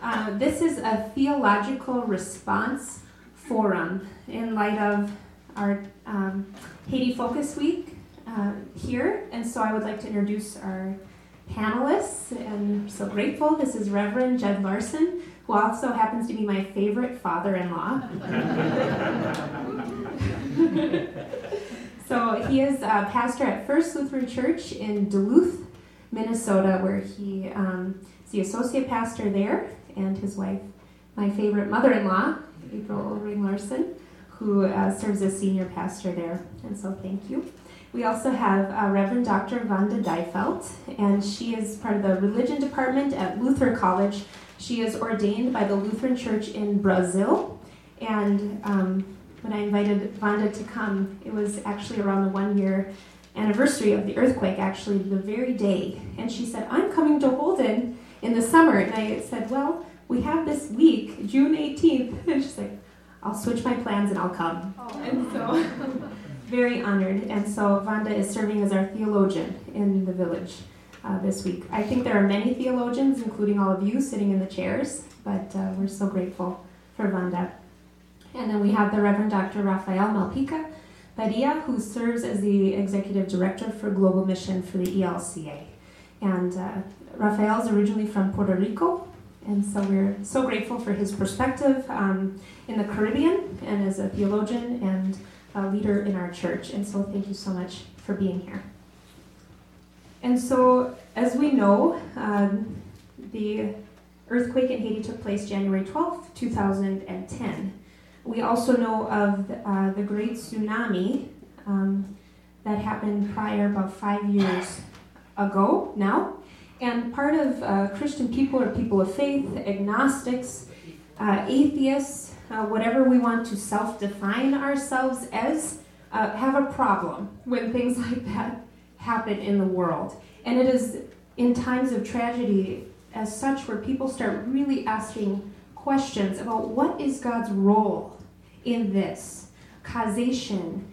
This is a theological response forum in light of our Haiti Focus Week here. And so I would like to introduce our panelists, and I'm so grateful. This is Reverend Jed Larson, who also happens to be my favorite father-in-law. So he is a pastor at First Lutheran Church in Duluth, Minnesota, where he is the associate pastor there, and his wife, my favorite mother-in-law, April Ring Larson, who serves as senior pastor there. And so thank you. We also have Reverend Dr. Wanda Dijfeld, and she is part of the religion department at Luther College. She is ordained by the Lutheran Church in Brazil, and when I invited Wanda to come, it was actually around the 1-year anniversary of the earthquake, actually the very day. And she said, I'm coming to Holden in the summer. And I said, well, we have this week, June 18th. And she's like, I'll switch my plans and I'll come. Oh. And so, very honored. And so Wanda is serving as our theologian in the village this week. I think there are many theologians, including all of you, sitting in the chairs, but we're so grateful for Wanda. And then we have the Reverend Dr. Rafael Malpica Padilla, who serves as the Executive Director for Global Mission for the ELCA. And Rafael is originally from Puerto Rico, and so we're so grateful for his perspective in the Caribbean and as a theologian and a leader in our church. And so thank you so much for being here. And so, as we know, the earthquake in Haiti took place January 12th, 2010. We also know of the great tsunami that happened prior, about 5 years ago now. And part of Christian people or people of faith, agnostics, atheists, whatever we want to self-define ourselves as, have a problem when things like that happen in the world. And it is in times of tragedy as such where people start really asking questions about what is God's role in this, causation,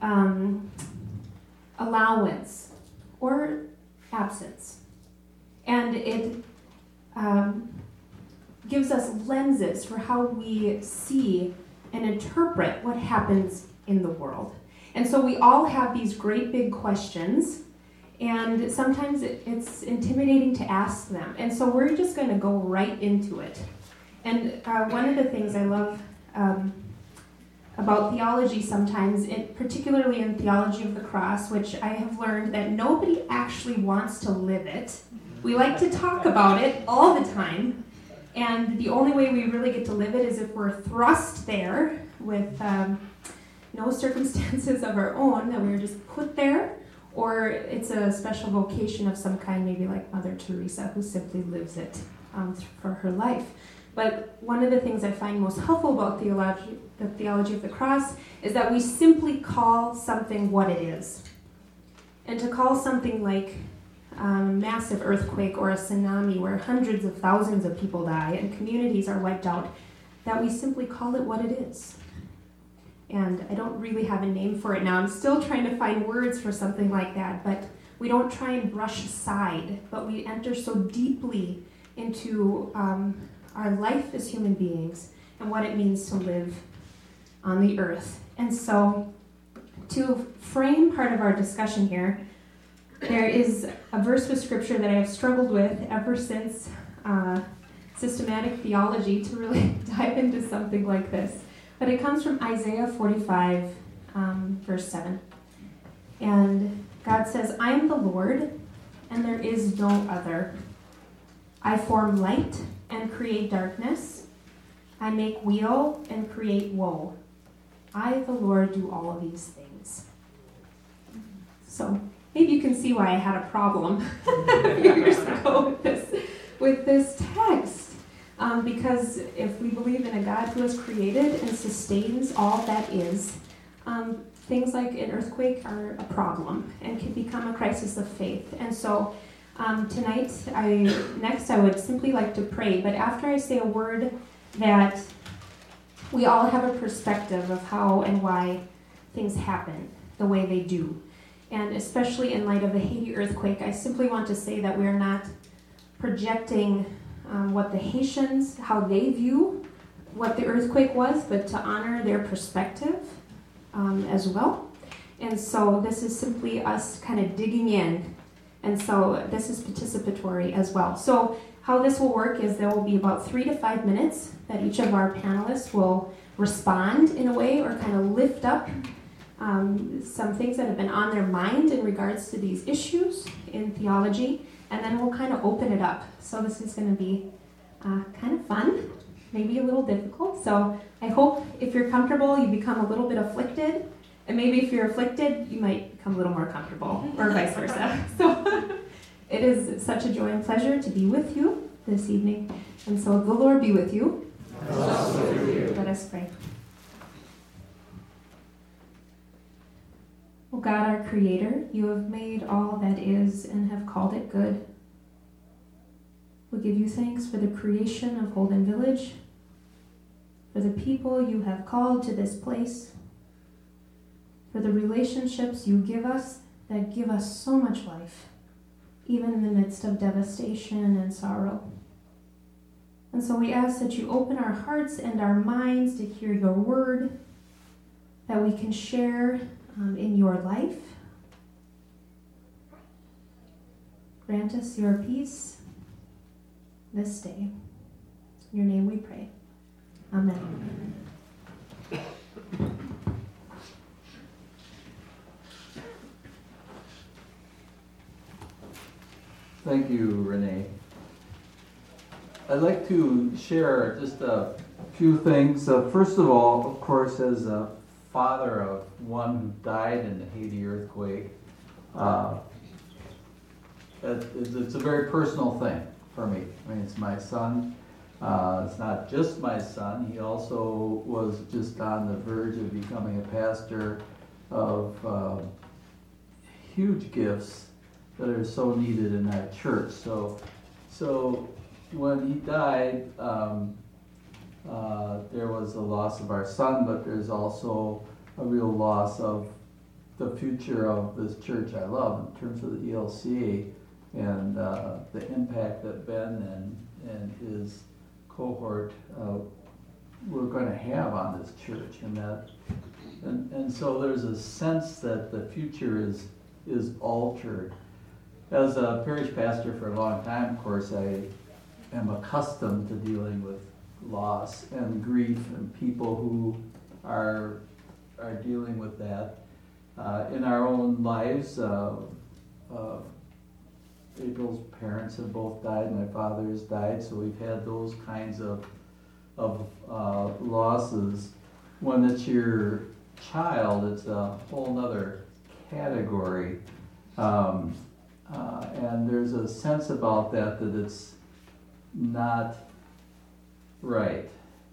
allowance, or absence. And it gives us lenses for how we see and interpret what happens in the world. And so we all have these great big questions, and sometimes it's intimidating to ask them. And so we're just going to go right into it. And one of the things I love about theology sometimes, particularly in theology of the cross, which I have learned that nobody actually wants to live it. We like to talk about it all the time, and the only way we really get to live it is if we're thrust there with no circumstances of our own, that we were just put there, or it's a special vocation of some kind, maybe like Mother Teresa, who simply lives it for her life. But one of the things I find most helpful about the theology of the cross is that we simply call something what it is. And to call something like massive earthquake or a tsunami where hundreds of thousands of people die and communities are wiped out, that we simply call it what it is. And I don't really have a name for it now. I'm still trying to find words for something like that, but we don't try and brush aside, but we enter so deeply into our life as human beings and what it means to live on the earth. And so, to frame part of our discussion here, there is a verse of scripture that I have struggled with ever since systematic theology to really dive into something like this. But it comes from Isaiah 45, verse 7. And God says, I am the Lord, and there is no other. I form light and create darkness. I make weal and create woe. I, the Lord, do all of these things. So maybe you can see why I had a problem a few years ago with this text. Because if we believe in a God who has created and sustains all that is, things like an earthquake are a problem and can become a crisis of faith. And so tonight, I would simply like to pray, but after I say a word that we all have a perspective of how and why things happen the way they do. And especially in light of the Haiti earthquake, I simply want to say that we're not projecting what the Haitians, how they view what the earthquake was, but to honor their perspective as well. And so this is simply us kind of digging in. And so this is participatory as well. So how this will work is there will be about 3 to 5 minutes that each of our panelists will respond in a way or kind of lift up some things that have been on their mind in regards to these issues in theology, and then we'll kind of open it up. So this is going to be kind of fun, maybe a little difficult. So I hope if you're comfortable, you become a little bit afflicted, and maybe if you're afflicted, you might become a little more comfortable, or vice versa. So it is such a joy and pleasure to be with you this evening, and so the Lord be with you. Let us pray. O God, our Creator, you have made all that is and have called it good. We give you thanks for the creation of Holden Village, for the people you have called to this place, for the relationships you give us that give us so much life, even in the midst of devastation and sorrow. And so we ask that you open our hearts and our minds to hear your word, that we can share in your life. Grant us your peace this day. In your name we pray. Amen. Thank you, Renee. I'd like to share just a few things. First of all, of course, as a father of one who died in the Haiti earthquake, it's a very personal thing for me. I mean, it's my son. It's not just my son. He also was just on the verge of becoming a pastor of huge gifts that are so needed in our church. So when he died, there was a loss of our son, but there's also a real loss of the future of this church I love in terms of the ELCA and the impact that Ben and his cohort were going to have on this church, and so there's a sense that the future is altered. As a parish pastor for a long time, of course, I am accustomed to dealing with loss and grief and people who are dealing with that in our own lives. April's parents have both died, my father has died, so we've had those kinds of losses. When it's your child, it's a whole nother category. And there's a sense about that it's not right.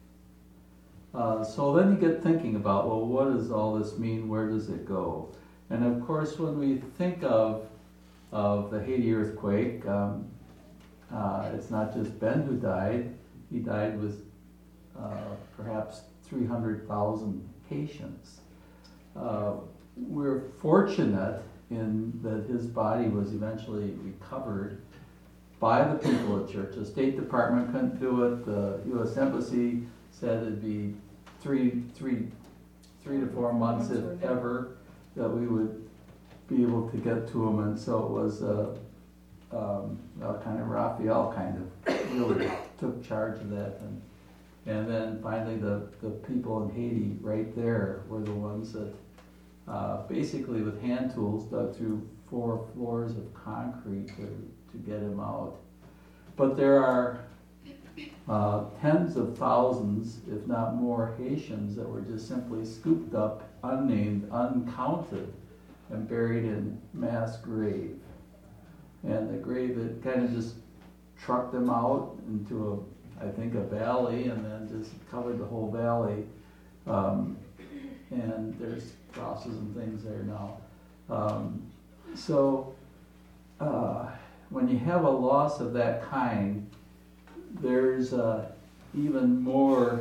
So then you get thinking about, well, what does all this mean? Where does it go? And of course, when we think of the Haiti earthquake, it's not just Ben who died. He died with perhaps 300,000 Haitians. We're fortunate in that his body was eventually recovered by the people of church. The State Department couldn't do it. The U.S. Embassy said it'd be three to 4 months, if ever, that we would be able to get to him. And so it was kind of Raphael kind of really took charge of that. And then finally the people in Haiti right there were the ones that basically with hand tools dug through 4 floors of concrete to get him out. But there are tens of thousands, if not more, Haitians that were just simply scooped up, unnamed, uncounted, and buried in mass grave. And the grave that kind of just trucked them out into I think a valley, and then just covered the whole valley. And there's crosses and things there now. When you have a loss of that kind, there's even more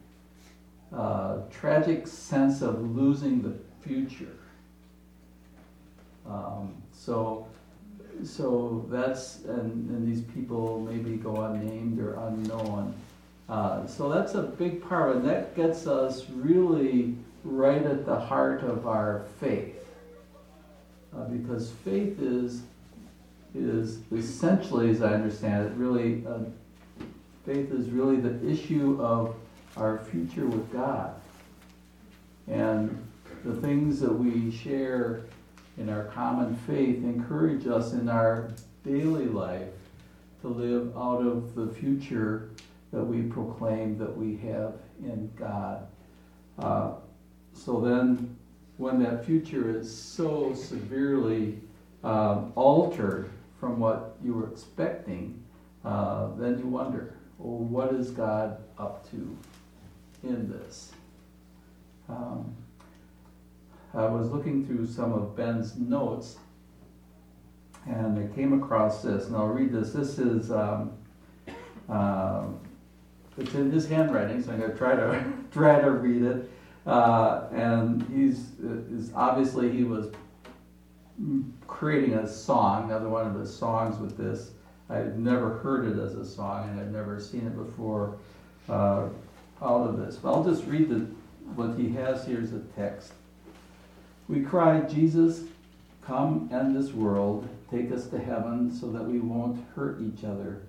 tragic sense of losing the future. So So that's, and these people maybe go unnamed or unknown. So that's a big part of it. And that gets us really right at the heart of our faith. Because faith is essentially, as I understand it, really, faith is really the issue of our future with God. And the things that we share in our common faith encourage us in our daily life to live out of the future that we proclaim that we have in God. So then, when that future is so severely altered from what you were expecting, then you wonder, well, what is God up to in this? I was looking through some of Ben's notes, and I came across this, and I'll read this. This is, it's in his handwriting, so I'm going to try to read it. And obviously he was creating a song, another one of his songs with this. I've never heard it as a song, and I've never seen it before out of this. But I'll just read what he has here as a text. We cry, Jesus, come end this world, take us to heaven so that we won't hurt each other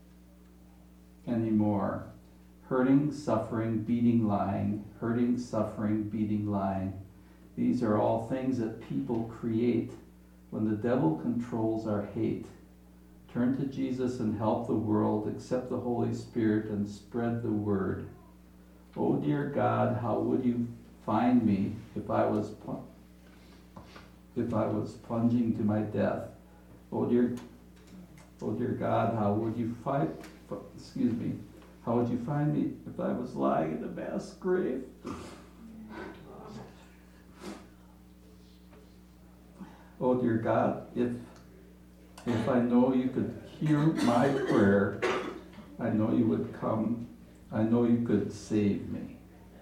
anymore. Hurting, suffering, beating, lying. Hurting, suffering, beating, lying. These are all things that people create when the devil controls our hate. Turn to Jesus and help the world, accept the Holy Spirit and spread the word. Oh dear God, how would you find me if I was plunging to my death? Oh dear God, how would you find me if I was lying in a mass grave? Oh dear God, if I know you could hear my prayer, I know you would come. I know you could save me.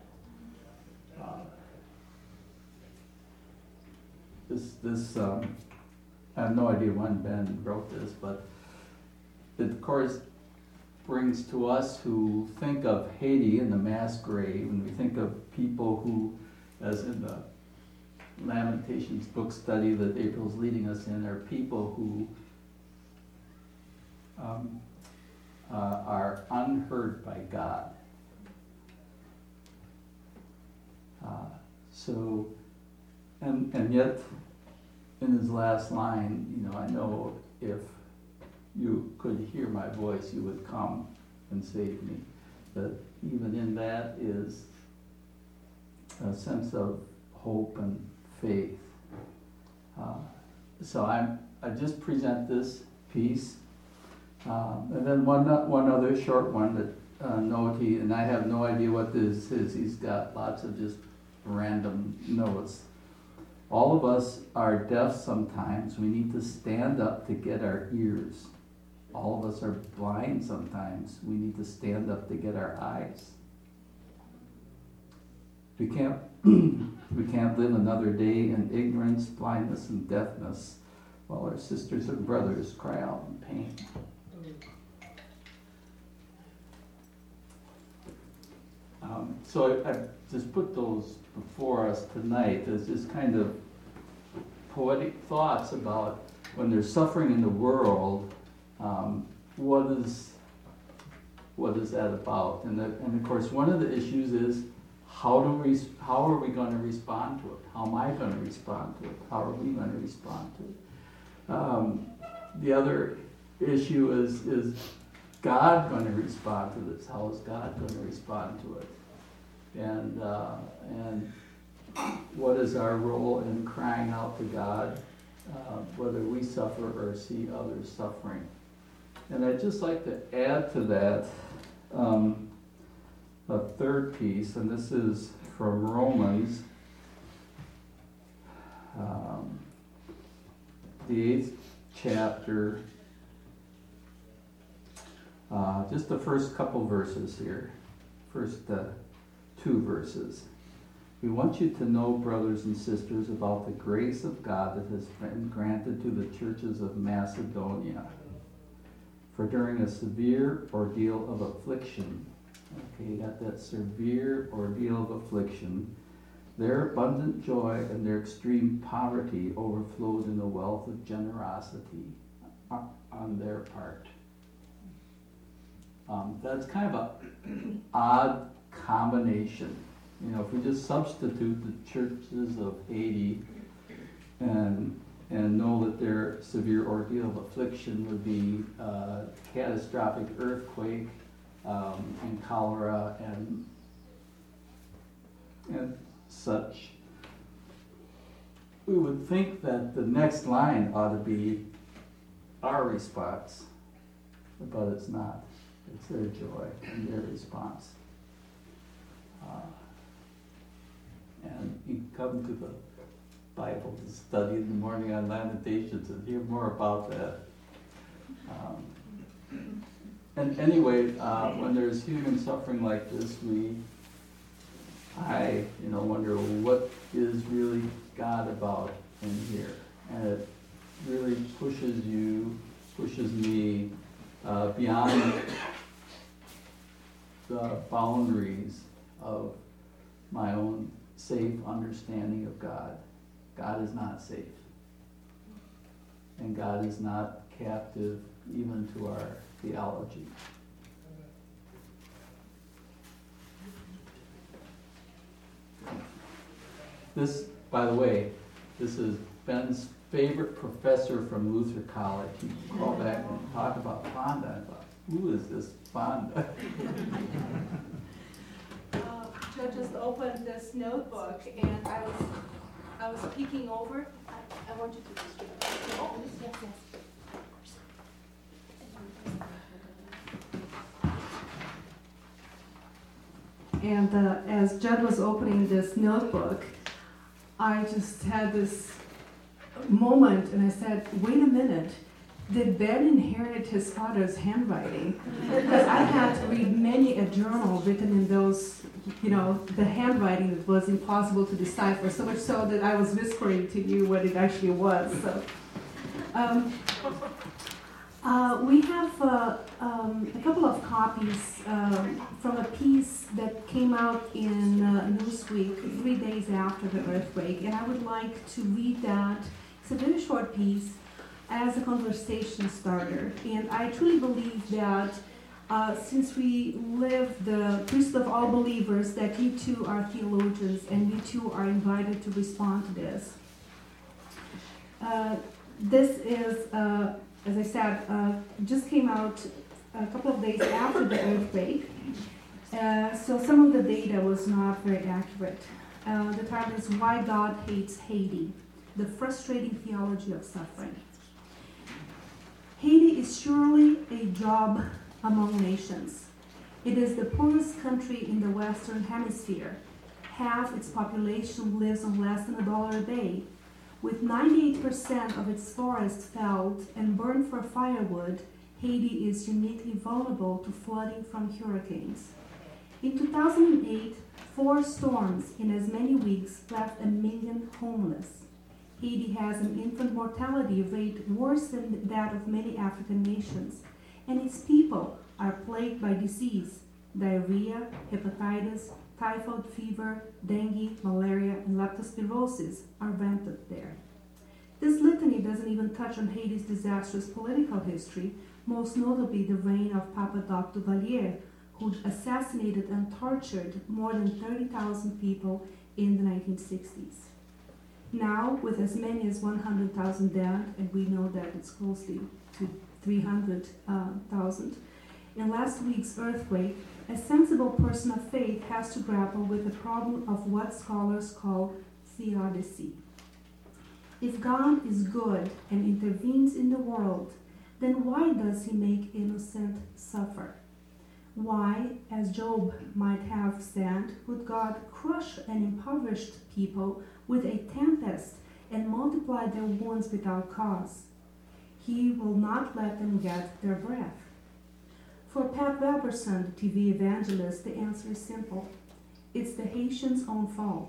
I have no idea when Ben wrote this, but it of course brings to us who think of Haiti and the mass grave, and we think of people who, as in the Lamentations book study that April's leading us in, are people who are unheard by God. And yet, in his last line, I know if you could hear my voice, you would come and save me. But even in that is a sense of hope and faith. So I just present this piece, and then one other short one that note and I have no idea what this is. He's got lots of just random notes. All of us are deaf sometimes. We need to stand up to get our ears. All of us are blind sometimes. We need to stand up to get our eyes. We can't live another day in ignorance, blindness, and deafness while our sisters and brothers cry out in pain. So I just put those before us tonight as just kind of poetic thoughts about when there's suffering in the world, what is that about? And of course, one of the issues is how are we going to respond to it? How am I going to respond to it? How are we going to respond to it? The other issue is God going to respond to this? How is God going to respond to it? And what is our role in crying out to God, whether we suffer or see others suffering? And I'd just like to add to that a third piece, and this is from Romans, the 8th chapter, just the first couple verses here, first 2 verses. We want you to know, brothers and sisters, about the grace of God that has been granted to the churches of Macedonia. For during a severe ordeal of affliction, okay, you got that severe ordeal of affliction, their abundant joy and their extreme poverty overflowed in a wealth of generosity on their part. That's kind of an odd combination. You know, if we just substitute the churches of Haiti and know that their severe ordeal of affliction would be catastrophic earthquake and cholera and such, we would think that the next line ought to be our response, but it's not. It's their joy and their response. And you come to the Bible to study in the morning on Lamentations and hear more about that. And anyway, when there's human suffering like this, I wonder what is really God about in here, and it really pushes me beyond the boundaries of my own safe understanding of God. God is not safe, and God is not captive even to our theology. This, by the way, this is Ben's favorite professor from Luther College. He called back and talked about Fonda. I thought, who is this Fonda? Joe just opened this notebook, and I was peeking over. I want you to distribute. Oh, yes, yes. And as Judd was opening this notebook, I just had this moment, and I said, wait a minute, did Ben inherit his father's handwriting? Because I had to read many a journal written in those, the handwriting that was impossible to decipher, so much so that I was whispering to you what it actually was. So, we have a couple of copies from a piece that came out in Newsweek 3 days after the earthquake, and I would like to read that. It's a very short piece as a conversation starter, and I truly believe that since we live the priesthood of all believers, that you too are theologians, and you too are invited to respond to this. This is, as I said, just came out a couple of days after the earthquake, so some of the data was not very accurate. The title is Why God Hates Haiti, the Frustrating Theology of Suffering. Haiti is surely a job among nations. It is the poorest country in the Western Hemisphere. Half its population lives on less than $1 a day. With 98% of its forests felled and burned for firewood, Haiti is uniquely vulnerable to flooding from hurricanes. In 2008, 4 storms in as many weeks left 1 million homeless. Haiti has an infant mortality rate worse than that of many African nations, and its people are plagued by disease. Diarrhea, hepatitis, typhoid fever, dengue, malaria, and leptospirosis are rampant there. This litany doesn't even touch on Haiti's disastrous political history, most notably the reign of Papa Doc Duvalier, who assassinated and tortured more than 30,000 people in the 1960s. Now, with as many as 100,000 dead, and we know that it's closely to 300,000, in last week's earthquake, a sensible person of faith has to grapple with the problem of what scholars call theodicy. If God is good and intervenes in the world, then why does he make innocent suffer? Why, as Job might have said, would God crush an impoverished people with a tempest and multiply their wounds without cause? He will not let them get their breath. For Pat Robertson, the TV evangelist, the answer is simple. It's the Haitians' own fault.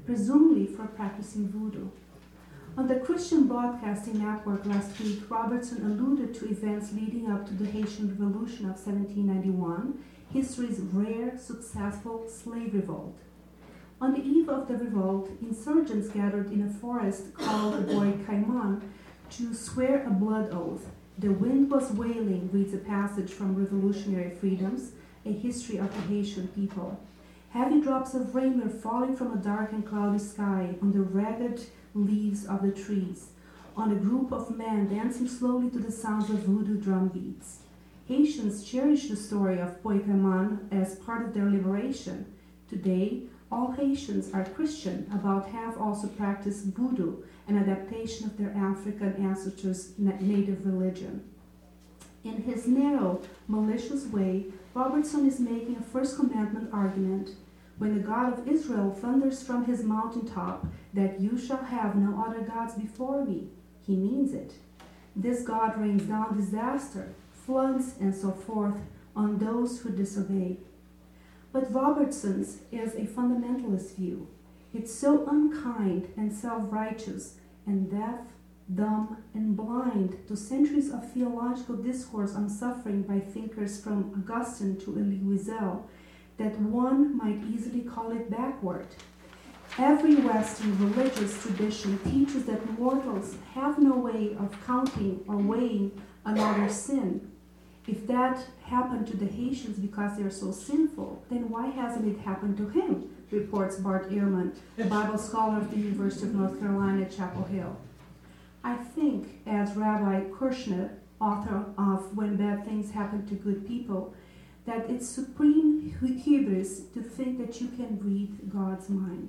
presumably for practicing voodoo. On the Christian Broadcasting Network last week, Robertson alluded to events leading up to the Haitian Revolution of 1791, history's rare, successful slave revolt. On the eve of the revolt, insurgents gathered in a forest called Bois Caiman to swear a blood oath. The wind was wailing reads a passage from Revolutionary Freedoms, a history of the Haitian people. Heavy drops of rain were falling from a dark and cloudy sky on the ragged leaves of the trees, on a group of men dancing slowly to the sounds of voodoo drum beats. Haitians cherish the story of Bois Caiman as part of their liberation. Today, all Haitians are Christian, about half also practice voodoo, an adaptation of their African ancestors' native religion. In his narrow, malicious way, Robertson is making a First Commandment argument. When the God of Israel thunders from his mountaintop that you shall have no other gods before me, he means it. This God rains down disaster, floods, and so forth on those who disobey. But Robertson's is a fundamentalist view. It's so unkind and self-righteous and deaf, dumb, and blind to centuries of theological discourse on suffering by thinkers from Augustine to Elie Wiesel that one might easily call it backward. Every Western religious tradition teaches that mortals have no way of counting or weighing another's sin. If that happened to the Haitians because they are so sinful, then why hasn't it happened to him? Reports Bart Ehrman, a Bible scholar of the University of North Carolina at Chapel Hill. I think, as Rabbi Kirshner, author of When Bad Things Happen to Good People, that it's supreme hubris to think that you can read God's mind.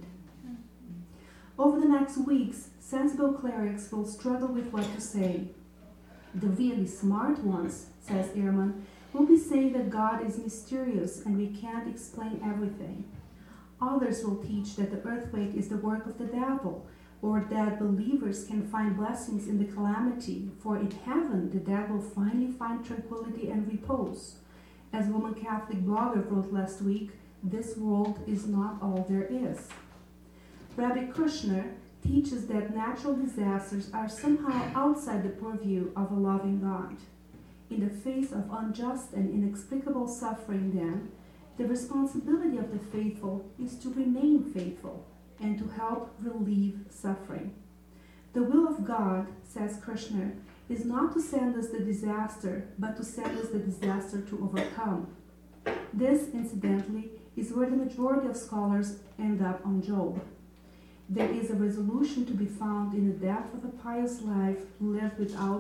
Over the next weeks, sensible clerics will struggle with what to say. The really smart ones, says Ehrman, will be saying that God is mysterious and we can't explain everything. Others will teach that the earthquake is the work of the devil, or that believers can find blessings in the calamity, for in heaven the dead will finally find tranquility and repose. As Woman Catholic blogger wrote last week, this world is not all there is. Rabbi Kirshner teaches that natural disasters are somehow outside the purview of a loving God. In the face of unjust and inexplicable suffering, then, the responsibility of the faithful is to remain faithful and to help relieve suffering. The will of God, says Kirshner, is not to send us the disaster, but to send us the disaster to overcome. This, incidentally, is where the majority of scholars end up on Job. There is a resolution to be found in the depth of a pious life lived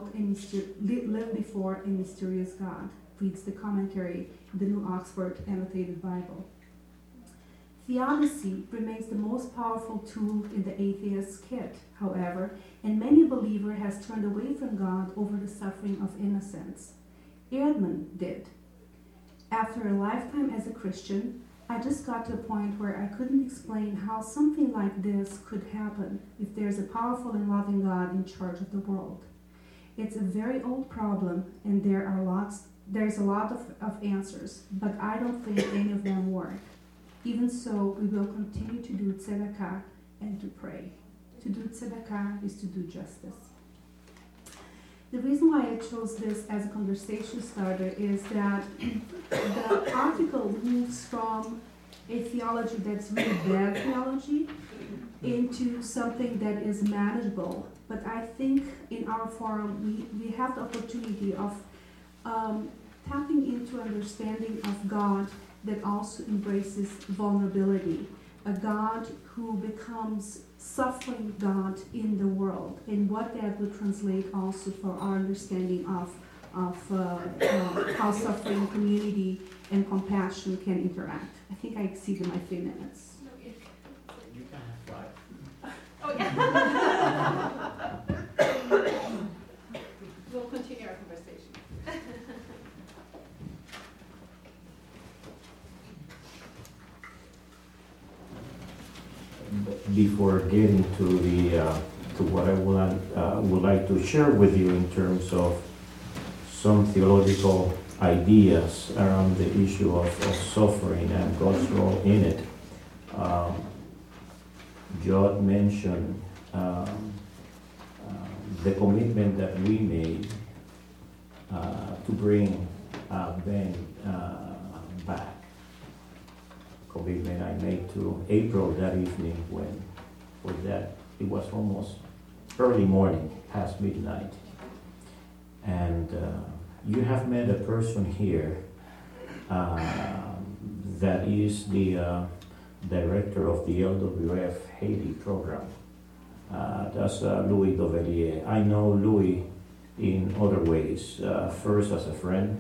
before a mysterious God, reads the commentary in the New Oxford Annotated Bible. Theodicy remains the most powerful tool in the atheist's kit, however, and many a believer has turned away from God over the suffering of innocents. Erdmann did. After a lifetime as a Christian, I just got to a point where I couldn't explain how something like this could happen if there's a powerful and loving God in charge of the world. It's a very old problem, and there's a lot of answers, but I don't think any of them work. Even so, we will continue to do tzedakah and to pray. To do tzedakah is to do justice. The reason why I chose this as a conversation starter is that the article moves from a theology that's really bad theology into something that is manageable. But I think in our forum we have the opportunity of tapping into understanding of God that also embraces vulnerability, a God who becomes suffering God in the world, and what that would translate also for our understanding of how suffering, community, and compassion can interact. I think I exceeded my 3 minutes. You can have 5. Oh, yeah. We'll continue our conversation. Before getting to to what I would like to share with you in terms of some theological ideas around the issue of suffering and God's role in it, Jod mentioned the commitment that we made to bring Ben back. Commitment I made to April that evening when was that it was almost early morning, past midnight. And you have met a person here that is the director of the LWF Haiti program. That's Louis Dovelier. I know Louis in other ways. First as a friend,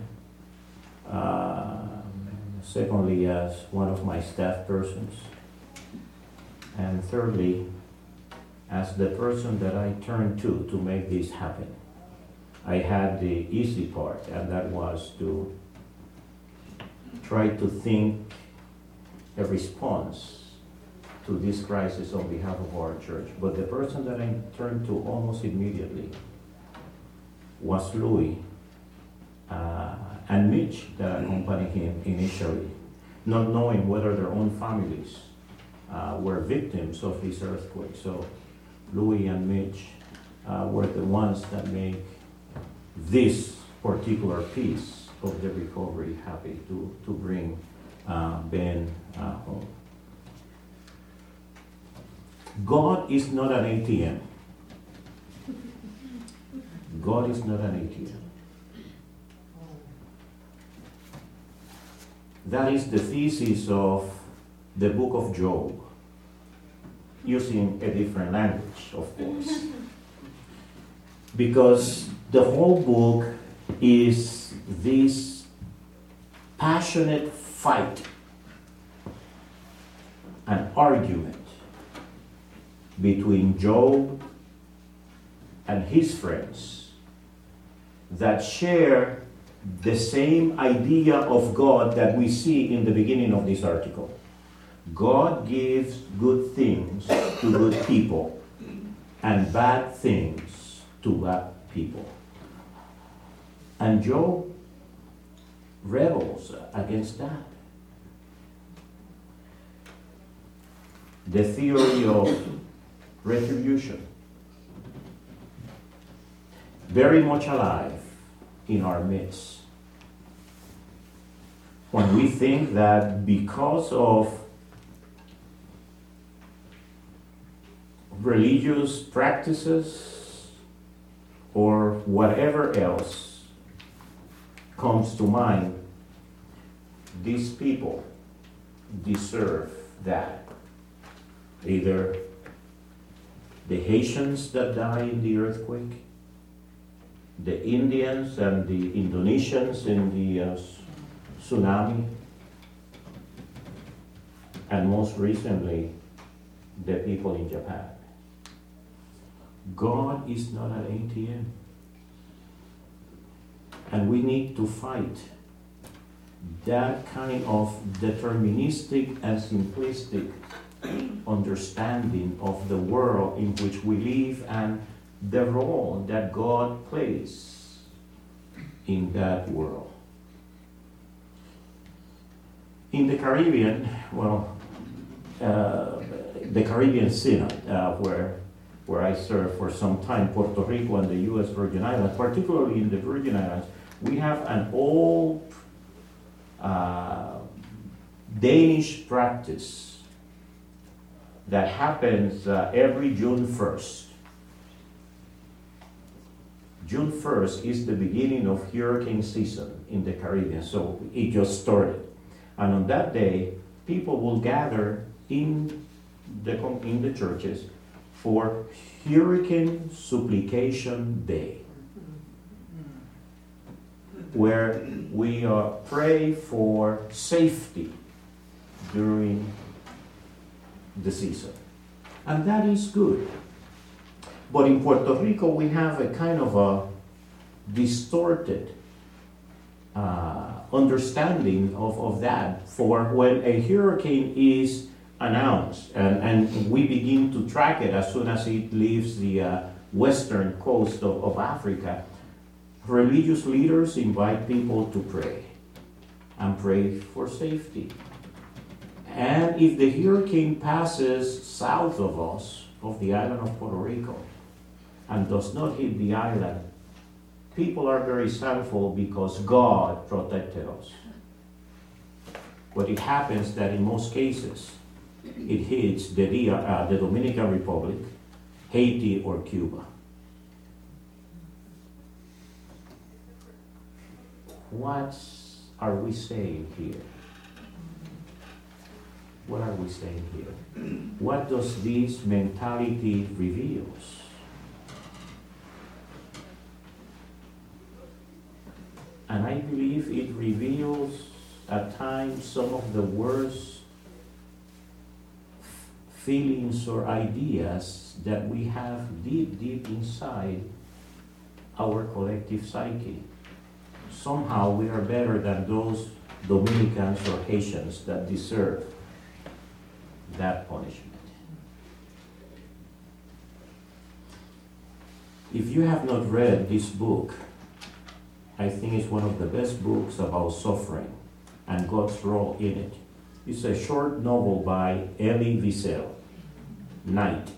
secondly as one of my staff persons, and thirdly as the person that I turned to make this happen. I had the easy part, and that was to try to think a response to this crisis on behalf of our church. But the person that I turned to almost immediately was Louis and Mitch that accompanied him initially, not knowing whether their own families were victims of this earthquake. So Louis and Mitch were the ones that made this particular piece of the recovery happy to bring Ben home. God is not an ATM. God is not an ATM. That is the thesis of the book of Job, using a different language, of course. Because the whole book is this passionate fight, an argument between Job and his friends that share the same idea of God that we see in the beginning of this article. God gives good things to good people and bad things to bad people. And Job rebels against that. The theory of retribution, very much alive in our midst. When we think that because of religious practices or whatever else comes to mind, these people deserve that. Either the Haitians that died in the earthquake, the Indians and the Indonesians in the tsunami, and most recently, the people in Japan. God is not an ATM. And we need to fight that kind of deterministic and simplistic understanding of the world in which we live and the role that God plays in that world. In the Caribbean, the Caribbean Synod, where I served for some time, Puerto Rico and the U.S. Virgin Islands, particularly in the Virgin Islands, we have an old Danish practice that happens every June 1st. June 1st is the beginning of hurricane season in the Caribbean, so it just started. And on that day, people will gather in the churches for Hurricane Supplication Day, where we pray for safety during the season. And that is good. But in Puerto Rico, we have a kind of a distorted understanding of that for when a hurricane is announced, and we begin to track it as soon as it leaves the western coast of Africa. Religious leaders invite people to pray and pray for safety. And if the hurricane passes south of us, of the island of Puerto Rico, and does not hit the island, people are very thankful because God protected us. But it happens that in most cases, it hits the Dominican Republic, Haiti, or Cuba. What are we saying here? What are we saying here? What does this mentality reveal? And I believe it reveals at times some of the worst feelings or ideas that we have deep inside our collective psyche. Somehow we are better than those Dominicans or Haitians that deserve that punishment. If you have not read this book, I think it's one of the best books about suffering and God's role in it. It's a short novel by Elie Wiesel, Night.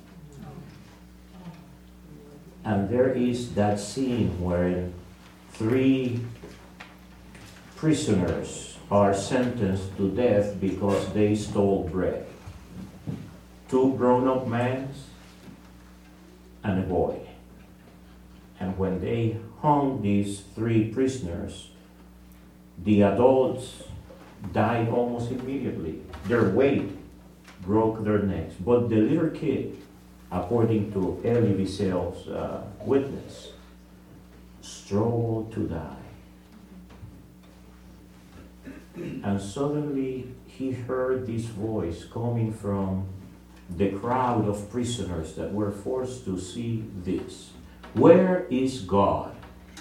And there is that scene where 3 prisoners are sentenced to death because they stole bread. 2 grown-up men and a boy. And when they hung these 3 prisoners, the adults died almost immediately. Their weight broke their necks. But the little kid, according to Elie Wiesel's witness, struggled to die. And suddenly he heard this voice coming from the crowd of prisoners that were forced to see this. Where is God?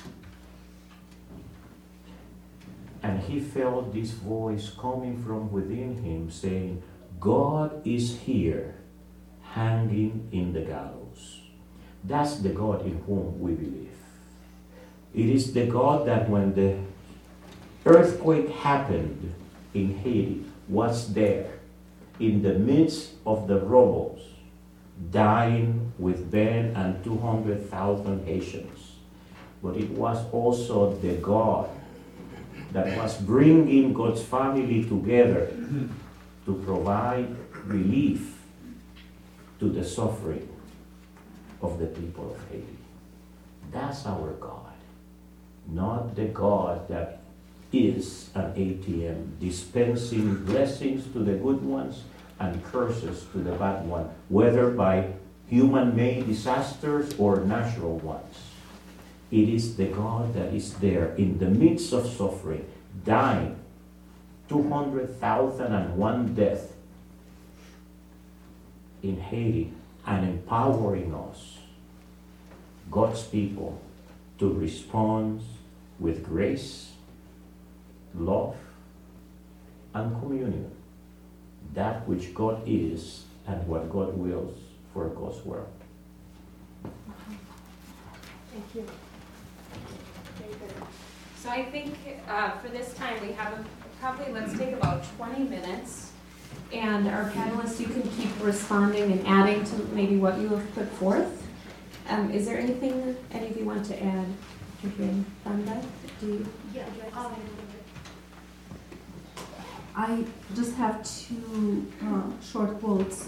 And he felt this voice coming from within him saying, God is here, hanging in the gallows. That's the God in whom we believe. It is the God that when the earthquake happened in Haiti, was there in the midst of the rubble, dying with Ben and 200,000 Haitians. But it was also the God that was bringing God's family together to provide relief to the suffering of the people of Haiti. That's our God, not the God that is an ATM, dispensing blessings to the good ones and curses to the bad one, whether by human-made disasters or natural ones. It is the God that is there in the midst of suffering, dying, 200,001 deaths in Haiti, and empowering us, God's people, to respond with grace, love, and communion. That which God is and what God wills for God's world. Thank you. Very good. So I think for this time we have probably, let's take about 20 minutes. And our panelists, you can keep responding and adding to maybe what you have put forth. Is there anything any of you want to add? Rhonda, do you? Yeah, I just have 2 short quotes.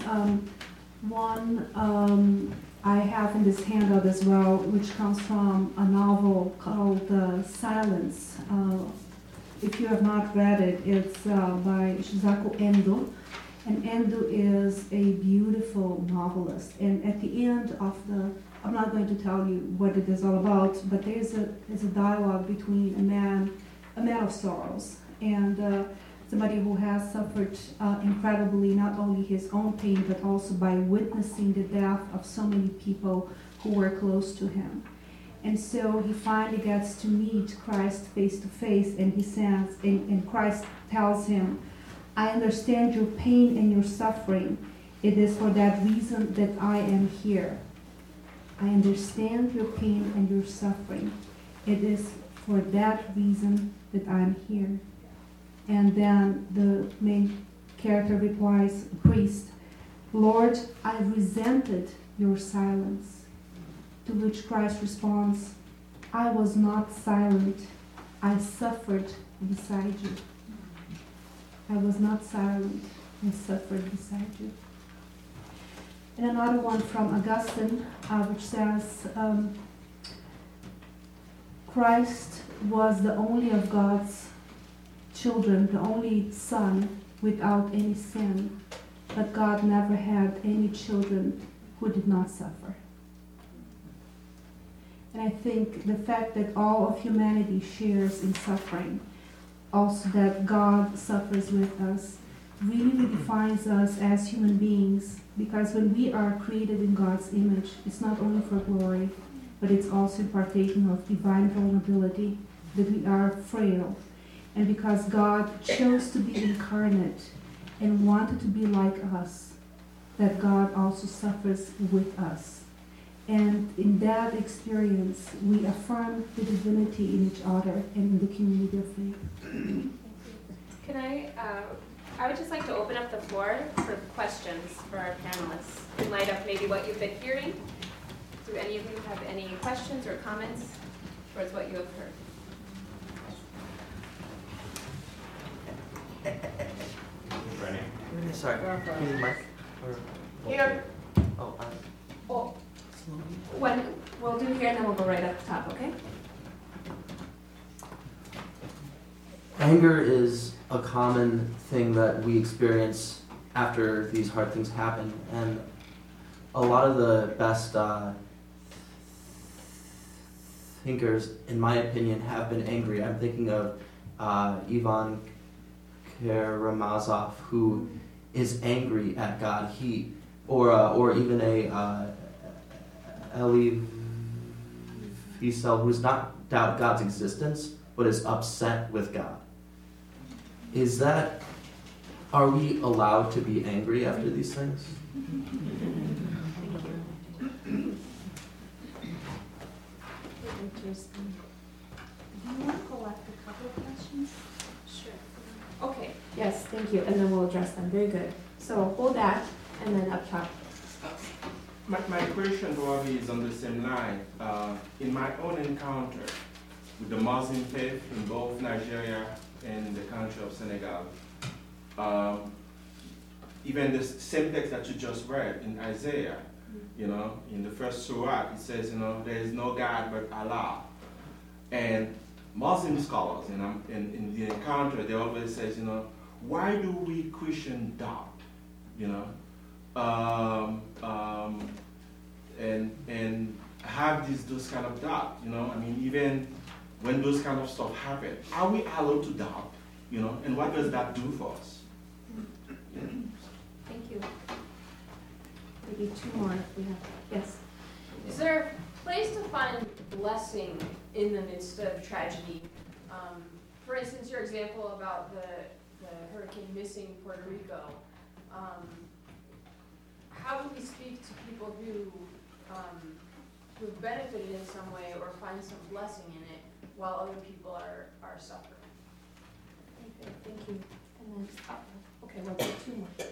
One I have in this handout as well, which comes from a novel called Silence. If you have not read it, it's by Shizaku Endo. And Endo is a beautiful novelist. And at the end of I'm not going to tell you what it is all about, but there's a dialogue between a man of sorrows, and somebody who has suffered incredibly, not only his own pain, but also by witnessing the death of so many people who were close to him. And so he finally gets to meet Christ face to face, and he says, and Christ tells him, I understand your pain and your suffering. It is for that reason that I am here. I understand your pain and your suffering. It is for that reason that I am here. And then the main character replies, priest, Lord, I resented your silence. To which Christ responds, I was not silent, I suffered beside you. I was not silent, I suffered beside you. And another one from Augustine, which says, Christ was the only of God's children, the only son without any sin, but God never had any children who did not suffer. And I think the fact that all of humanity shares in suffering, also that God suffers with us, really redefines us as human beings, because when we are created in God's image, it's not only for glory, but it's also partaking of divine vulnerability, that we are frail. And because God chose to be incarnate and wanted to be like us, that God also suffers with us. And in that experience, we affirm the divinity in each other and in the community of faith. Can I would just like to open up the floor for questions for our panelists in light of maybe what you've been hearing. Do any of you have any questions or comments towards what you have heard? Ready? Sorry. Need the mic? Here. Oh, We'll do here and then we'll go right up the top, okay? anger is a common thing that we experience after these hard things happen, and a lot of the best thinkers, in my opinion, have been angry. I'm thinking of Ivan Karamazov, who is angry at God. Or even Elie Wiesel, who's not doubt God's existence, but is upset with God. Are we allowed to be angry after these things? Interesting. Do you want to collect a couple of questions? Sure. Okay, yes, thank you, and then we'll address them. Very good. So hold that, and then up top. My question probably is on the same line. In my own encounter with the Muslim faith in both Nigeria and the country of Senegal, even the same text that you just read in Isaiah, in the first surah, it says, there is no God but Allah. And Muslim scholars, in the encounter, they always say, why do we Christian doubt? And have those kind of doubt, even when those kind of stuff happen, are we allowed to doubt, and what does that do for us? Thank you. Maybe two more if we have. Yes. Is there a place to find blessing in the midst of tragedy? For instance, your example about the hurricane missing Puerto Rico. How do we speak to people who've benefited in some way or find some blessing in it while other people are suffering? Okay, thank you. And then, okay, we'll do two more. Yes.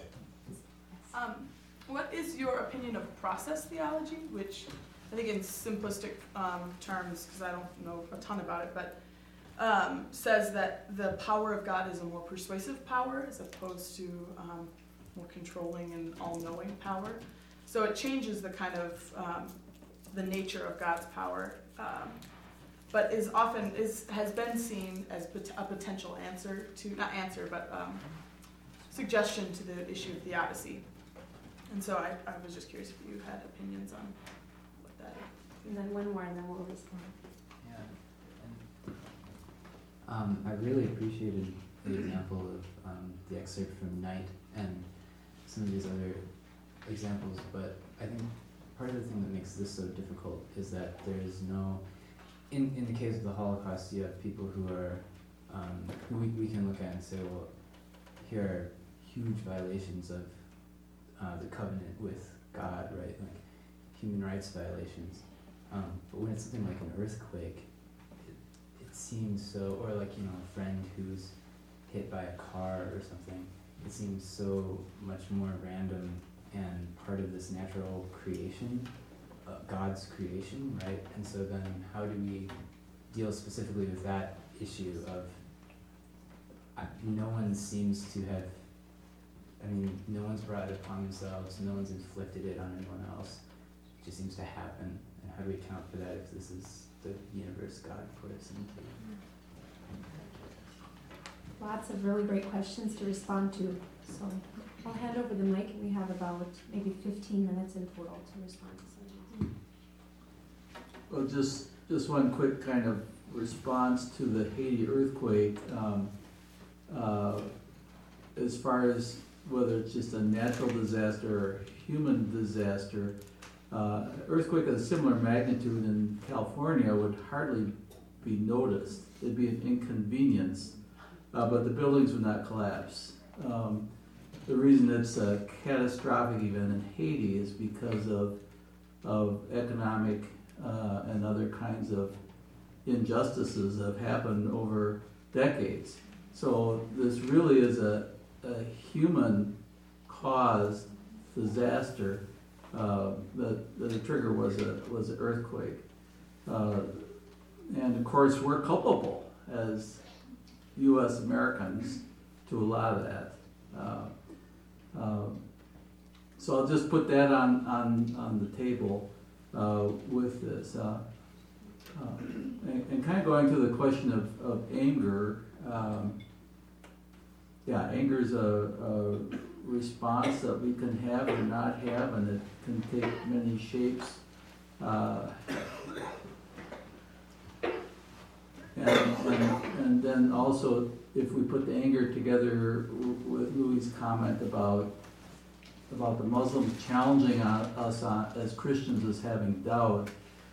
What is your opinion of process theology, which I think in simplistic terms, because I don't know a ton about it, but says that the power of God is a more persuasive power as opposed to more controlling and all-knowing power. So it changes the kind of the nature of God's power, but has been seen as a potential answer to, not answer, but suggestion to the issue of theodicy. And so I was just curious if you had opinions on what that is. And then one more, and then we'll respond. Yeah, and I really appreciated the example of the excerpt from Night and some of these other examples, but I think part of the thing that makes this so difficult is that there is no, in the case of the Holocaust, you have people who are, who we can look at and say, well, here are huge violations of the covenant with God, right? Like human rights violations. But when it's something like an earthquake, it seems so, or like, a friend who's hit by a car or something, it seems so much more random and part of this natural creation, God's creation, right? And so then how do we deal specifically with that issue of no one seems to have, no one's brought it upon themselves, no one's inflicted it on anyone else. It just seems to happen. And how do we account for that if this is the universe God put us into? Lots of really great questions to respond to. So I'll hand over the mic, and we have about maybe 15 minutes in total to respond to some of these. Well, just one quick kind of response to the Haiti earthquake. As far as whether it's just a natural disaster or human disaster, earthquake of a similar magnitude in California would hardly be noticed. It'd be an inconvenience, but the buildings would not collapse. The reason it's a catastrophic event in Haiti is because of economic and other kinds of injustices that have happened over decades. So this really is a human-caused disaster. The trigger was an earthquake, and of course we're culpable as U.S. Americans to a lot of that. So I'll just put that on the table with this, and kind of going to the question of anger. Anger is a response that we can have or not have, and it can take many shapes. And then also, if we put the anger together with Louis' comment about the Muslims challenging us as Christians as having doubt,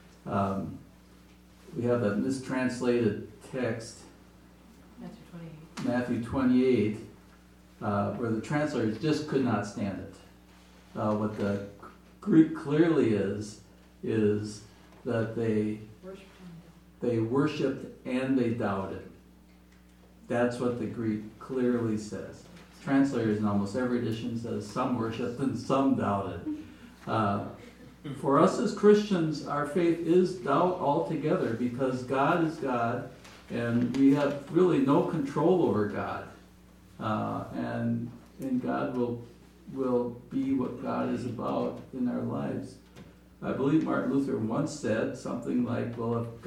we have that mistranslated text, Matthew 28, where the translators just could not stand it. What the Greek clearly is that they worshipped and they doubted. That's what the Greek clearly says. Translators in almost every edition says some worshipped and some doubted. For us as Christians, our faith is doubt altogether because God is God and we have really no control over God. And God will be what God is about in our lives. I believe Martin Luther once said something like, well, if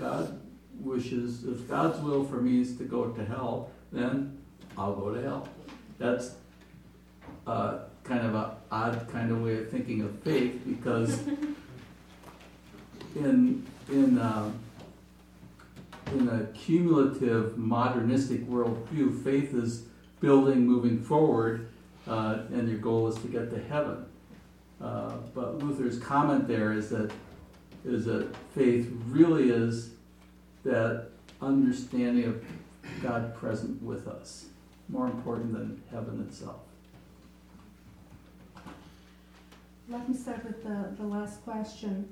God's will for me is to go to hell, then I'll go to hell. That's kind of an odd kind of way of thinking of faith, because in a cumulative modernistic worldview, faith is building, moving forward, and your goal is to get to heaven. But Luther's comment there is that faith really is that understanding of God present with us, more important than heaven itself. Let me start with the last question.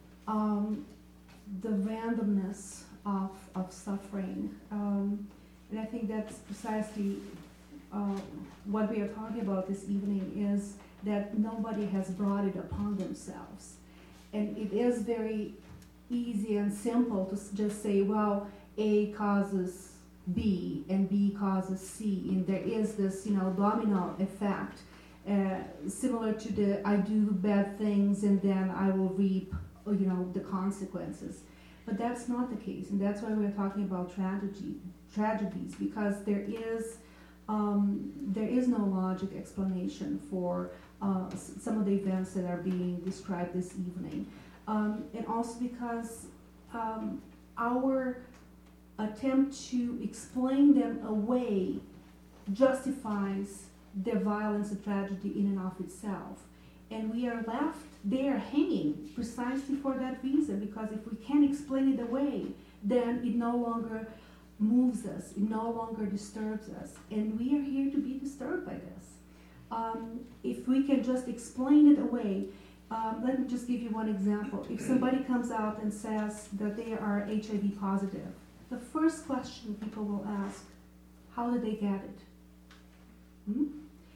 The randomness of suffering. And I think that's precisely what we are talking about this evening, is that nobody has brought it upon themselves. And it is very easy and simple to just say, well, A causes B and B causes C, and there is this, domino effect, similar to the I do bad things and then I will reap, the consequences. But that's not the case, and that's why we're talking about tragedies, because there is no logic explanation for some of the events that are being described this evening. And also because our attempt to explain them away justifies their violence and tragedy in and of itself. And we are left there hanging precisely for that reason, because if we can't explain it away, then it no longer moves us, it no longer disturbs us. And we are here to be disturbed by this. If we can just explain it away, let me just give you one example. If somebody comes out and says that they are HIV positive, the first question people will ask, how did they get it?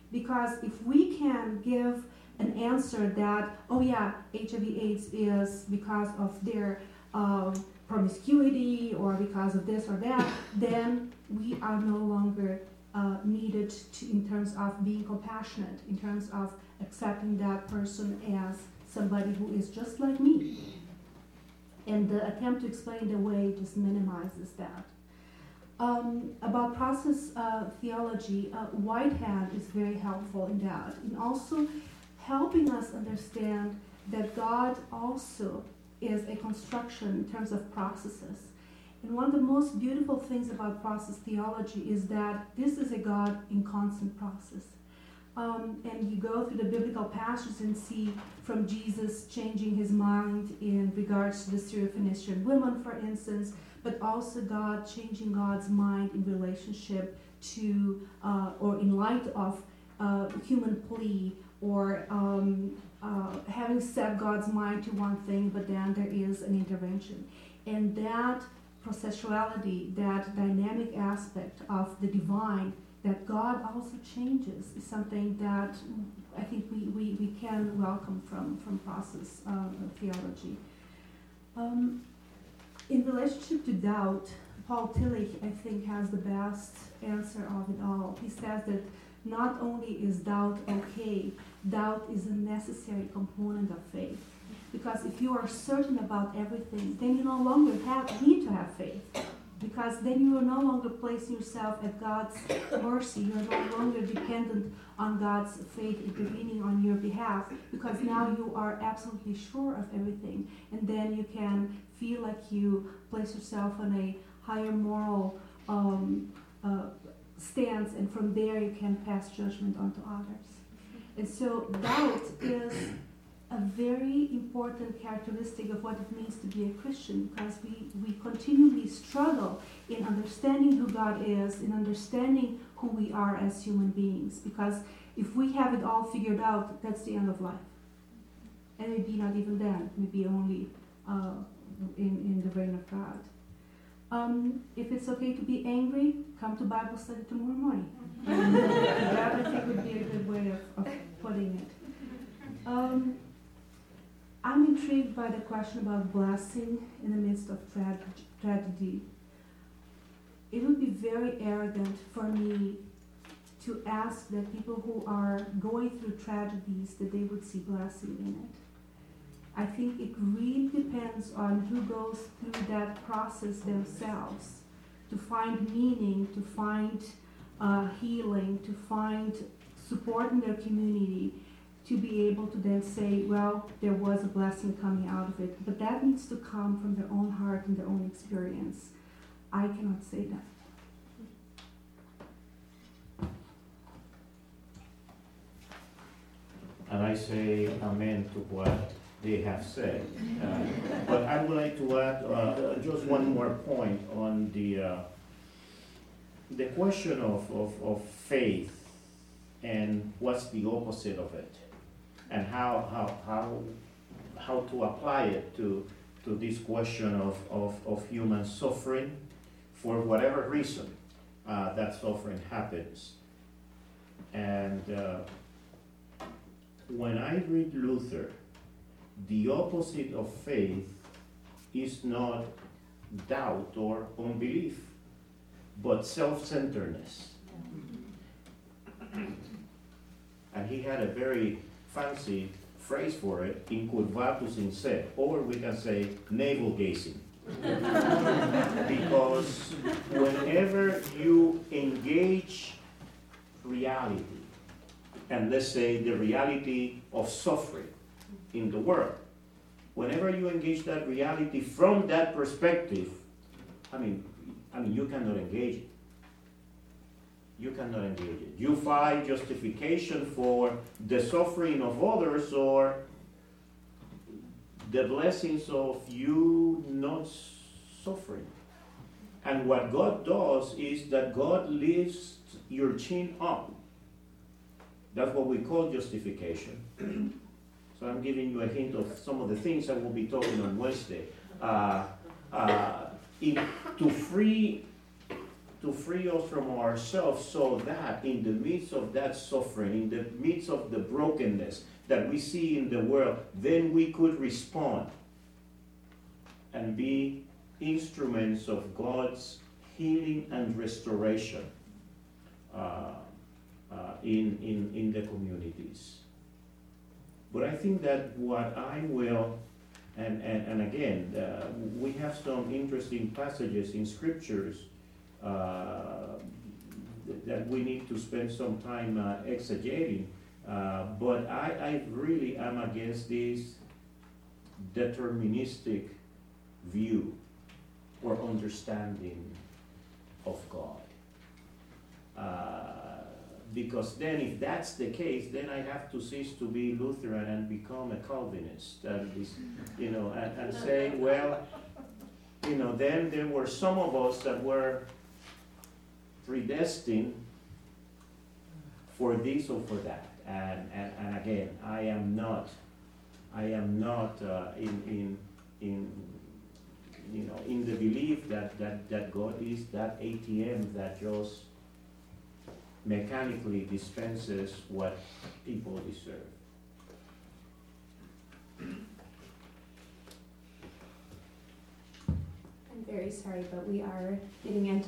Because if we can give an answer that, oh yeah, HIV/AIDS is because of their promiscuity or because of this or that, then we are no longer needed in terms of being compassionate, in terms of accepting that person as somebody who is just like me. And the attempt to explain it away just minimizes that. About process theology, Whitehead is very helpful in that, in also helping us understand that God also is a construction in terms of processes. And one of the most beautiful things about process theology is that this is a God in constant process. And you go through the biblical passages and see from Jesus changing his mind in regards to the Syrophoenician woman, for instance, but also God changing God's mind in relationship to, or in light of human plea, or having set God's mind to one thing, but then there is an intervention. And that processuality, that dynamic aspect of the divine, that God also changes, is something that I think we can welcome from process theology. In relationship to doubt, Paul Tillich, I think, has the best answer of it all. He says that not only is doubt okay, doubt is a necessary component of faith. Because if you are certain about everything, then you no longer need to have faith. Because then you are no longer placing yourself at God's mercy. You are no longer dependent on God's faith intervening on your behalf. Because now you are absolutely sure of everything. And then you can feel like you place yourself on a higher moral stance, and from there you can pass judgment onto others. And so doubt is a very important characteristic of what it means to be a Christian, because we continually struggle in understanding who God is, in understanding who we are as human beings. Because if we have it all figured out, that's the end of life. And maybe not even then, maybe only in the reign of God. If it's okay to be angry, come to Bible study tomorrow morning. That I think would be a good way of putting it. I'm intrigued by the question about blessing in the midst of tragedy. It would be very arrogant for me to ask that people who are going through tragedies, that they would see blessing in it. I think it really depends on who goes through that process themselves to find meaning, to find healing, to find support in their community, to be able to then say, well, there was a blessing coming out of it. But that needs to come from their own heart and their own experience. I cannot say that. And I say amen to what they have said. But I would like to add just one more point on the question of faith and what's the opposite of it, and how to apply it to this question of human suffering for whatever reason that suffering happens. And when I read Luther, the opposite of faith is not doubt or unbelief, but self-centeredness. And he had a very fancy phrase for it, incurvatus in se, or we can say navel gazing. Because whenever you engage reality, and let's say the reality of suffering in the world, whenever you engage that reality from that perspective, I mean, you cannot engage it. You cannot engage it. You find justification for the suffering of others or the blessings of you not suffering. And what God does is that God lifts your chin up. That's what we call justification. So I'm giving you a hint of some of the things I will be talking on Wednesday. To to free us from ourselves so that in the midst of that suffering, in the midst of the brokenness that we see in the world, then we could respond and be instruments of God's healing and restoration in the communities. But I think that what I will, and again, we have some interesting passages in scriptures that we need to spend some time exegeting. But I really am against this deterministic view or understanding of God. Because then if that's the case, then I have to cease to be Lutheran and become a Calvinist. And say, well, then there were some of us that were predestined for this or for that. And again, I am not in the belief that God is that ATM that just mechanically dispenses what people deserve. I'm very sorry, but we are getting into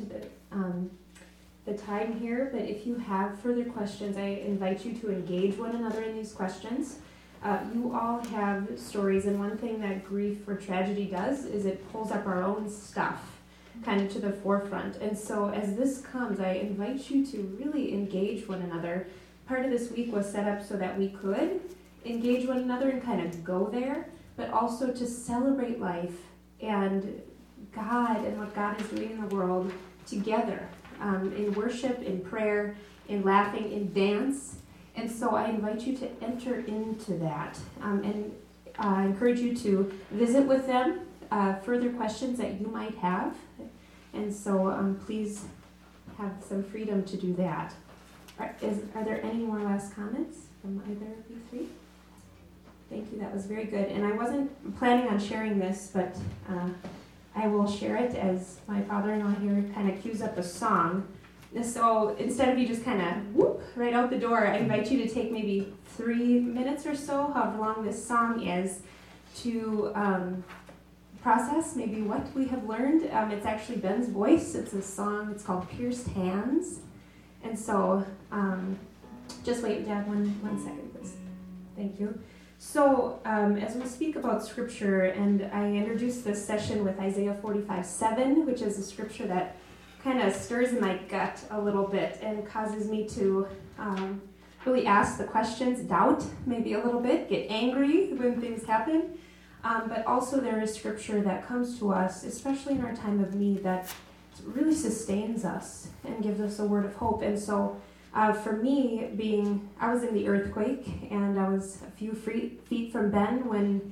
the time here. But if you have further questions, I invite you to engage one another in these questions. You all have stories, and one thing that grief or tragedy does is it pulls up our own stuff kind of to the forefront. And so as this comes, I invite you to really engage one another. Part of this week was set up so that we could engage one another and kind of go there, but also to celebrate life and God and what God is doing in the world together, in worship, in prayer, in laughing, in dance. And so I invite you to enter into that, and I encourage you to visit with them, further questions that you might have. And so please have some freedom to do that. Are there any more last comments from either of you three? Thank you, that was very good. And I wasn't planning on sharing this, but I will share it as my father-in-law here kind of cues up a song. So instead of you just kind of whoop right out the door, I invite you to take maybe 3 minutes or so, however long this song is, to process maybe what we have learned. It's actually Ben's voice. It's a song. It's called Pierced Hands. And so just wait, Dad, one second, please. Thank you. So as we speak about Scripture, and I introduced this session with Isaiah 45:7, which is a scripture that kind of stirs in my gut a little bit and causes me to really ask the questions, doubt maybe a little bit, get angry when things happen. But also there is scripture that comes to us, especially in our time of need, that really sustains us and gives us a word of hope. And so for me, I was in the earthquake, and I was a few feet from Ben when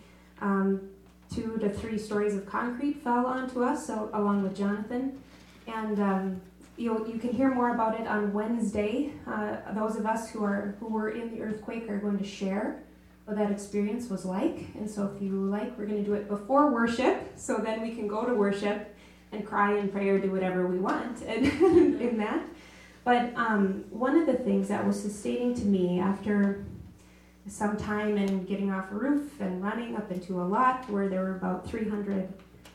2 to 3 stories of concrete fell onto us, so, along with Jonathan. And you can hear more about it on Wednesday. Those of us who were in the earthquake are going to share what that experience was like. And so if you like, we're going to do it before worship, so then we can go to worship and cry and pray or do whatever we want and in that. But one of the things that was sustaining to me after some time in getting off a roof and running up into a lot where there were about 300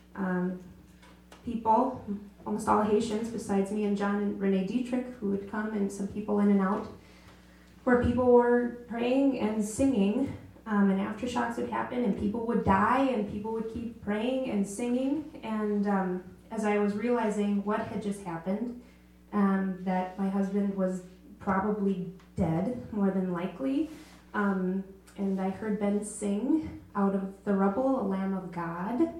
people, almost all Haitians besides me and John and Renee Dietrich, who would come, and some people in and out, where people were praying and singing, and aftershocks would happen, and people would die, and people would keep praying and singing. And as I was realizing what had just happened, that my husband was probably dead, more than likely, and I heard Ben sing out of the rubble, a Lamb of God.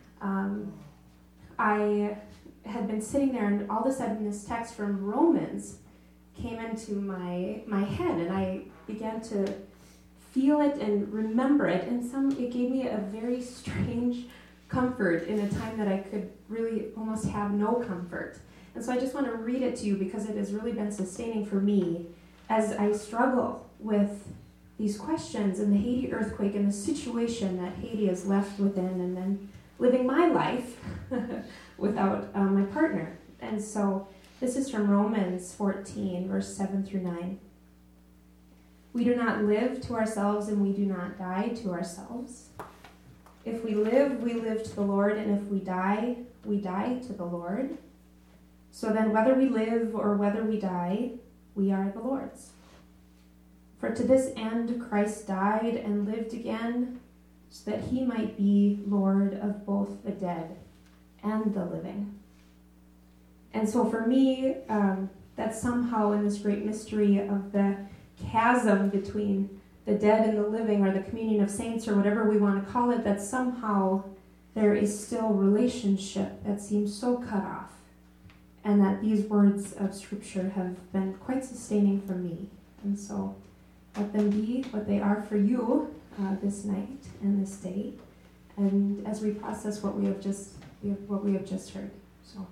I had been sitting there, and all of a sudden this text from Romans came into my head, and I began to feel it and remember it, and it gave me a very strange comfort in a time that I could really almost have no comfort. And so I just want to read it to you because it has really been sustaining for me as I struggle with these questions and the Haiti earthquake and the situation that Haiti is left within, and then living my life without my partner. And so This is from Romans 14, verse 7 through 9. We do not live to ourselves, and we do not die to ourselves. If we live to the Lord, and if we die to the Lord. So then whether we live or whether we die, we are the Lord's. For to this end Christ died and lived again, so that he might be Lord of both the dead and the living. And so for me, that somehow in this great mystery of the chasm between the dead and the living, or the communion of saints, or whatever we want to call it, that somehow there is still relationship that seems so cut off, and that these words of Scripture have been quite sustaining for me. And so let them be what they are for you this night and this day, and as we process what we have just heard. So.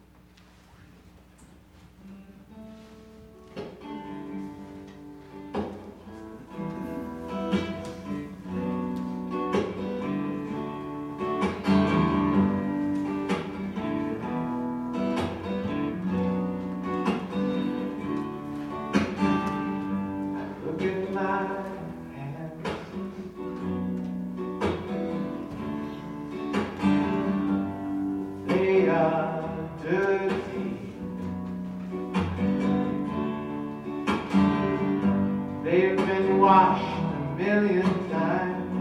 They've been washed a million times.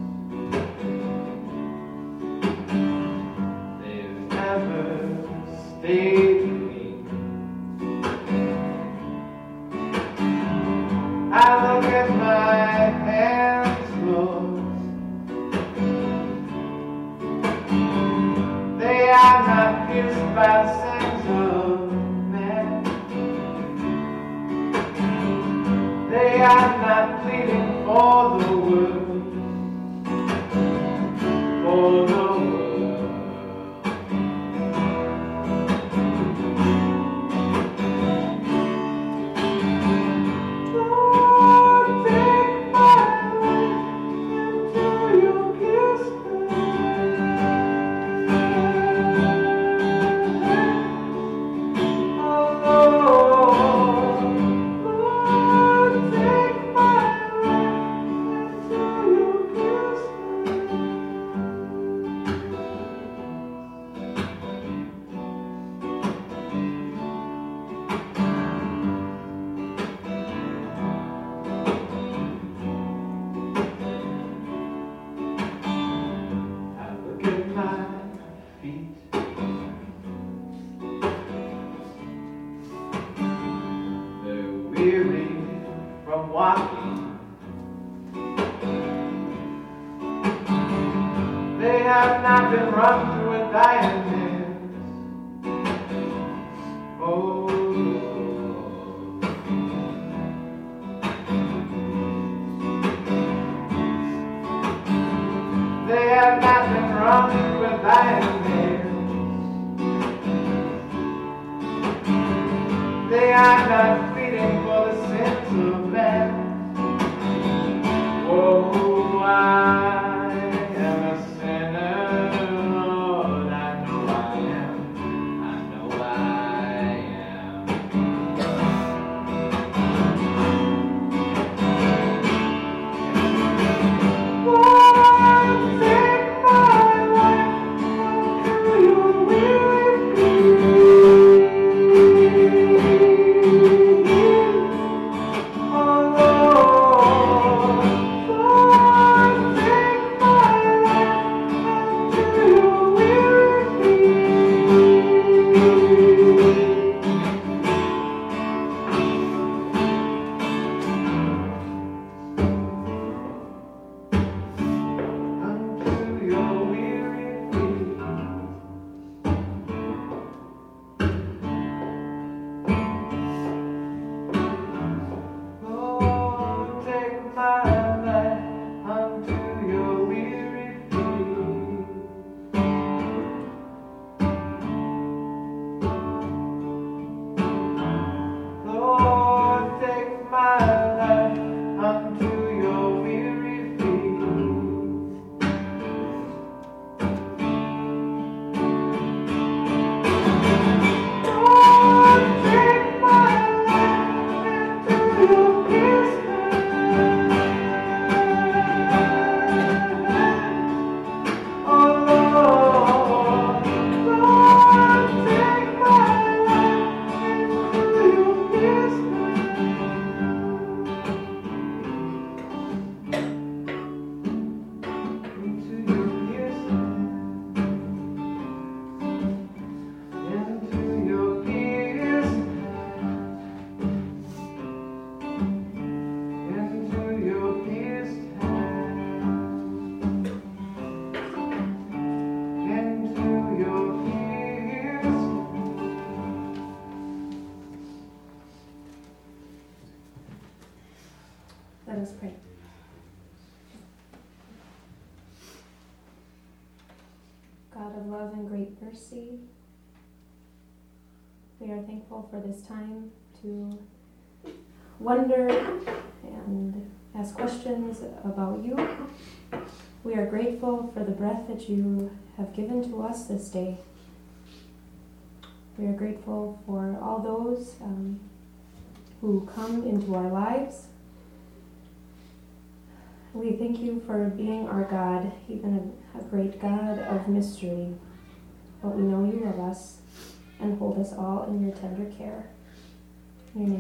They've never stayed clean. I look at my hands, Lord. They are not pierced by the sins of men. They are not pleading for the world, for the world. Lord, take my life into your kiss oh, Lord. Take my life into your kiss. I look at my feet. They're weary from walking. They have not been run through with diamonds. Oh, Lord. They have not been run through with diamonds. They are not pleading for the sins of men. Oh, I am a sinner, Lord, I know I am. I know I am. Lord, take my life to your will. us pray. God of love and great mercy, we are thankful for this time to wonder and ask questions about you. We are grateful for the breath that you have given to us this day. We are grateful for all those who come into our lives. We thank you for being our God, even a great God of mystery. But we know you love us and hold us all in your tender care. In your name.